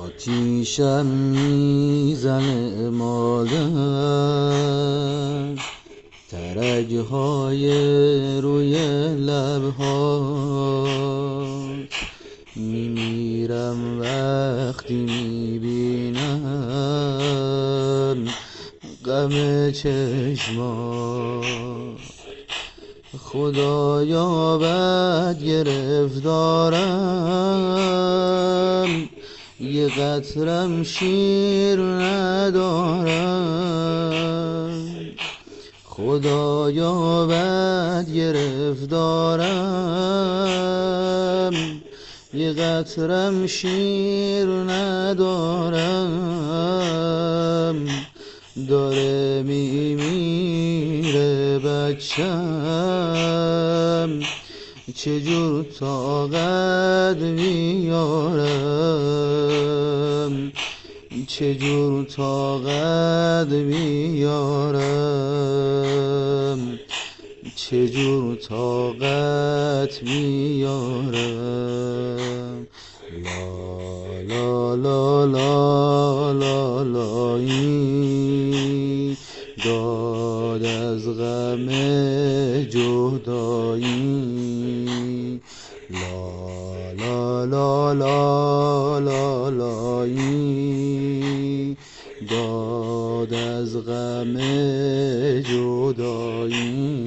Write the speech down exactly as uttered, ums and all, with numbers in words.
آتیشم میزنه مادر، ترک‌های روی لب‌هات، میمیرم وقتی میبینم غم چشمات. خدایا بد گرفتارم، یه قطرم شیر ندارم. خدایا بد گرفتارم، یه قطرم شیر ندارم. داره میمیره بچم، چجور طاقت بیارم، چجور طاقت بیارم، چجور طاقت بیارم. لا لا لا لا لا لایی، داد از غم جدایی. لا لا لا لا لا لایی، داد از غم جدایی.